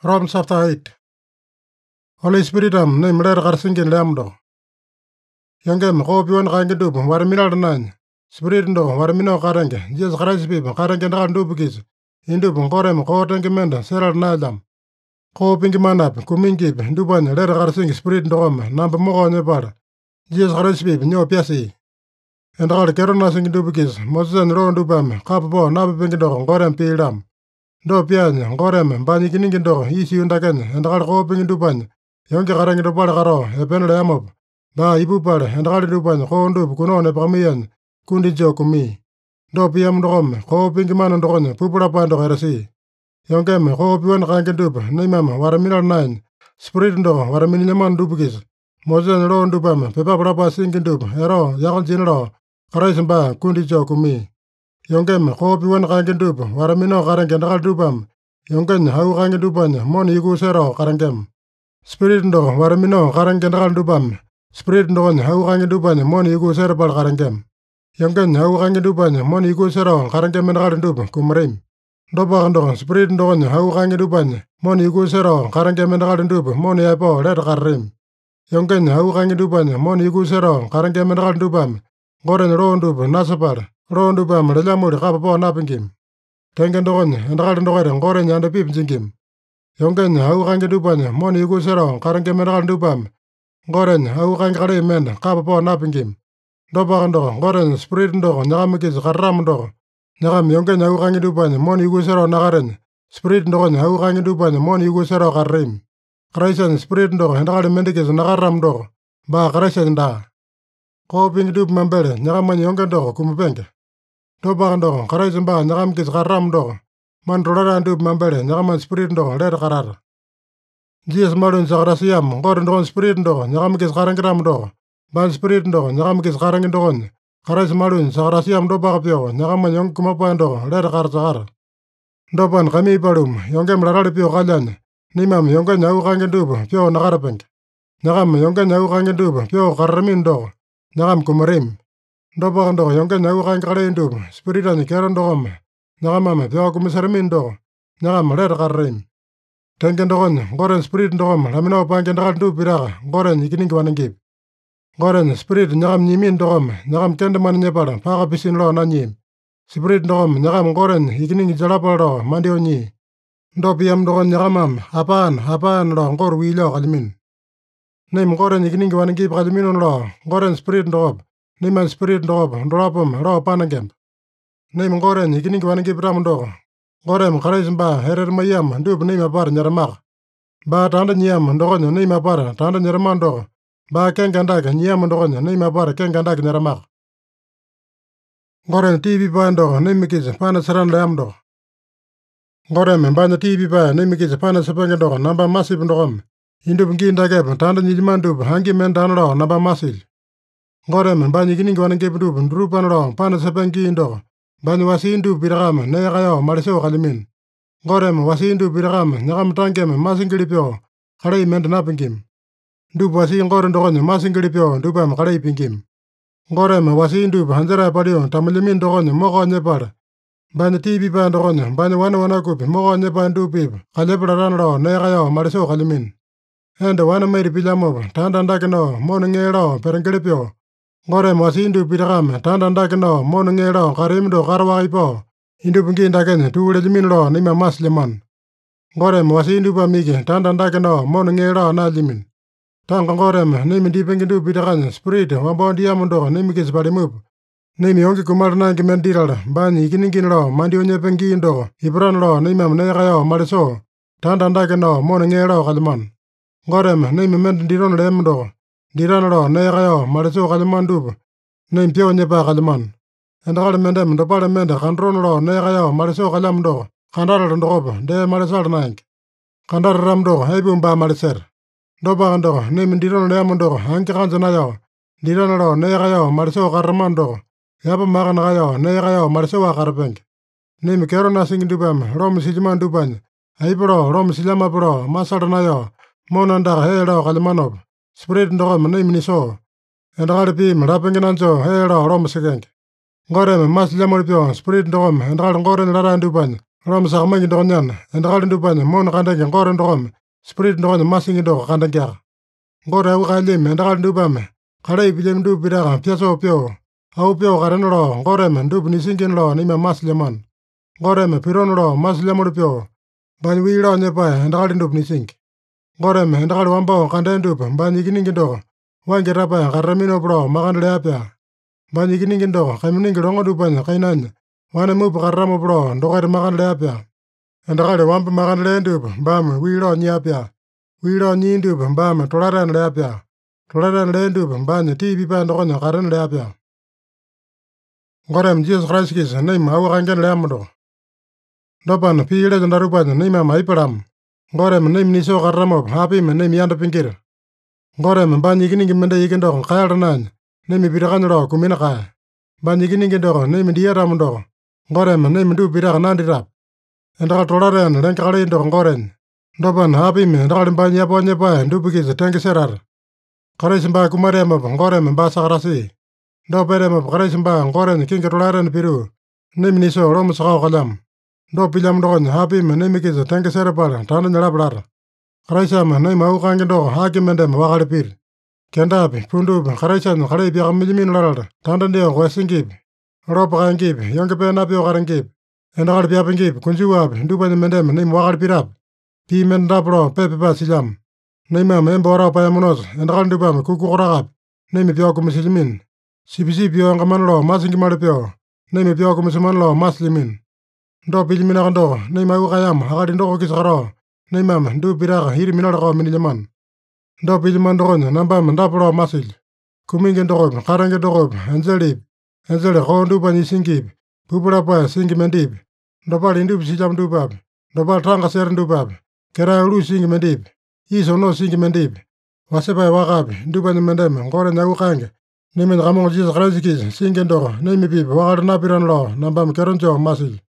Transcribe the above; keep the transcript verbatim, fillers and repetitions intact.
Romans chapter eight. Holy Spirit am name ler garsingin lamdo. Yongem ko pion kange dub war minal nan. Spirit ndo war mino karenge. Jesus Christ bib karenge ndal dub giz. Indu ngorem ko tenge menda seral nalam. Ko pingi manap kumingi duban ler garsing spirit ndo am namba mo ne bar. Jesus Christ bib nyo piasi. Ndal kerona sing dub giz. Mozen ro dubam kapbo nab pingi ndo ngorem pilam. Do pianya ngorem bani kiningi ndo isi undaken ndal ko pingi duban. Yonge karang do pala karo, e pen le amob. Ba ibu pala, and kali dupan, ko ndu kuno ne pamian, kundi jo kumi. Do piam dom, ko pingi man ndon, pupura pando herasi. Yonge me ko piwan kangen dub, ne mama, wara minal nine. Spirit ndo, wara miniman dubugis. Mozen ro ndubam, pepa brapa singin dub, ero, yakon jinro, karais ba, kundi jo kumi. Yonge me ko piwan kangen dub, wara mino karang gendakal dubam. Yonge hau kangen dupan, mon igu sero karangem. Spirit ndo waramino karang gendakal dubam. Spirit ndo hau kange duban mon igu serbal karangem. Yongken hau kange duban mon igu sero karangem mendakal dub kumrim. Doba ndo spirit ndo hau kange duban mon igu sero karangem mendakal dub mon yapo led karim. Yongken hau kange duban mon igu sero karangem mendakal dubam. Goren ro dub nasapar. Ro dubam lelamuri kapapo napingim. Tengen ndo ndakal ndo goren yande pip jingim. Yongken hau kange duban mon igu sero karangem mendakal dubam. Goren hau kange kare men kapapo napingim. Doba ndo goren spirit ndo nyagam kis karam ndo. Nyagam yongken hau kange duban mon igu sero nagaren. Spirit ndo hau kange duban mon igu sero karim. Kraisan spirit ndo ndakal mendikis nagaram ndo. Ba kraisan da. Ko ping dub mambele nyagam yongken ndo kumupenge. Doba ndo kraisan ba nyagam kis karam ndo. Man rolara dub mambele nyagam spirit ndo led karar. Jesus malun sagrasiam ngor ndo spirit ndo nyagam kis karangram ndo. Ban spirit ndo nyagam kis karang ndo. Karais malun sagrasiam do bakapyo nyagam yong kumapa ndo led kar sagar. Doban kami balum yongem larali pyo kalyan. Nimam yongken nyau kange dub pyo nagarapeng. Nyagam yongken nyau kange dub pyo karamin ndo. Nyagam kumarim. Doba ndo yongken nyau kange kare dub spiritan keran ndo gam. Nyagam pyo kumisaramin ndo. Nyagam led karim. Tengen dogon, goren spirit dogom, lamino pangen dakal du piraga, goren ikining wanangib. Goren spirit nyagam nyimin dogom, nyagam kendeman nyepara, paga pisin lo na nyim. Spirit dogom, nyagam goren ikining jalapal do, mandio nyi. Ndo piam dogon nyagamam, apaan, apaan lo, ngor wilo kalimin. Nim goren ikining wanangib kaliminun lo, goren spirit dogob, niman spirit dogob, ndolapum, lo panagem. Nim goren ikining wanangib ram dogo. Gorem karais ba herer mayam dub nima par nyaramak. Ba tanda nyam ndogonyo nima par tanda nyaraman dogo. Ba kengandag nyam ndogonyo nima par kengandag nyaramak. Gorem T V ba ndogo nimikis pana saran layam dogo. Gorem banya T V ba nimikis pana sepenge dogo namba masib ndogom. Indub ngindageb tanda nyijiman dub hangi mendan lo namba masil. Gorem banya gining wanangib dub ndrupan lo pana sepengi ndogo. Bani wasindu biragam ne kayo mariso kalimin. Gorem wasindu biragam nyagam tangem masingilipyo kalay mendanapingim. Dub wasin goren dogonyo masingilipyo dubam kalay pingim. Gorem wasindu hanjara padio tamilimin dogonyo moko nyepar. Bani T V pa dogonyo bani wana wana kupi moko nyepan dubib kalepararan lo ne kayo mariso kalimin. Ende wana mayri pilamob tandandakino moningero perengilipyo. Gorem wasindu piragam tandandakino monungero karimdo karwaipo. Indu pungi ndaken tuule limin lo nima mas liman. Gorem wasindu pamiki tandandakino monungero na limin. Tanga gorem nimi dipengindu piragan spirit wambon diamundo nimi kis palimub. Nimi yonki kumar nangi mendiral bani ikiningin lo mandio nyepengi ndo ibran lo nima mnekayo mariso. Tandandakino monungero kaliman. Gorem nimi mendiron lemdo. Diran lo ne kayo mariso kaliman dub. Nem pyo nyepa kaliman. Endakal mendem dopale mende kandron lo ne kayo mariso kalam do. Kandar ndogob de marisal naink. Kandar ram do hebum ba mariser. Doba ndo nem diran le amundo hanki kanzana yo. Diran lo ne kayo mariso karaman do. Yapa makan kayo ne kayo mariso wa karpeng. Nem kero na singin dubam rom sijiman duban. Aipro rom sijama pro masal na yo. Monanda helo kalimanob. Spirit ndogom name ni so. Endakal pi mrapenginanzo helo rom segeng. Gorem mas lamor pyo spirit ndogom endakal ngoren laran duban. Roma sakamangi ndokonyana, endakali ndupanya mono kandenge ngore ndokome, spirit ndokonya masingi ndoko kandengeaka. Ngore au kailimi endakali ndupame, kalai pilyami ndupu pitaka piaso pyo, au pyo karena lo ngoreme ndupu nisingin lo nima masilyaman. Ngoreme pirono lo masilyamulu pyo, banyi wii lo nyepae endakali ndupu nisingi. Ngoreme endakali wambao kande ndupu banyi ikiningi ndoko, wangi rapae karaminopu lo makandale apya. Banyi ikiningi ndoko kaimuningi longo ndupanya kainanya, wane mupu kararamopu lo ndokaita makandale apya. Endakali wamba makandale ndupu bame wii lo nyi apya. Wii lo nyi ndupu bame tolarene le apya. Tolarene le ndupu banyi tipi pae ndokonya karene le apya. Ngoreme Jesus Christ kisa naima awa kangene le amandoko. Dopana pii leja ndarupanya naima maipalam. Ngoreme naima niso kararamopu apime naima yanda pingira. Ngoreme banyi ikiningi mende iki ndoko kayalta nanya, naima pitakanya lo kumina kae. Banyi ikiningi ndoko naima diyatamo ndoko, ngoreme naima ndupu pitaka nanditapu. Endakali tolarene lenge kalai ndoko ngorenya. Dopana apime endakali banyi yapo nyepae ndupu kisa tenge serata. Karaisi mba kumaremopu ngoreme mba sakarasi. Dopa eremopu karaisi mba ngorenya kingi tolarene piru, naima niso lomo sakao kalyamo. Dopa pilyamo ndokonya apime naima kisa tenge serapala tandanya lapalata. Karaisama naima au kange ndoko aki mendeme wakale piri. Kendapi pundupi karaisanya kalai piaka milimino latala tandandiongo wesingipi. Lopa kaengipi yonge pe napio karengipi. Endakali piapingipi kunjuwapi ndupanya mendeme naima wakale pirapi. Pii mende ndapu lo pepe pa silyamo. Naimama emba warao payamonosa endakali ndupame kuku korakapi, naima pio kumisilimin. Sipi-sipi yongamana lo masingi mali pio, naima pio kumisimana lo masilimin. Ndo piliminaka ndoko naima au kayama akali ndoko kisa karo, naimama ndupu pitaka iri minalako minilyaman. Ndo pilimana ndokonya nambama ndapu lo masili. Kumingi ndokopi karenge ndokopi enjelipi, enjele ko ndupanya isingipi, pupulapae singi mendipi. Ndopala indupi silyamo ndupapi, ndopala tanga sere ndupapi, kera ulu singi mendipi, iso no singi mendipi. Wasepae wakapi ndupanya mendeme ngorenya au kange, naimanya kamongo Jesus Christ kisa singi ndoko naima pipi wakale napirana lo nambama keronjo masili.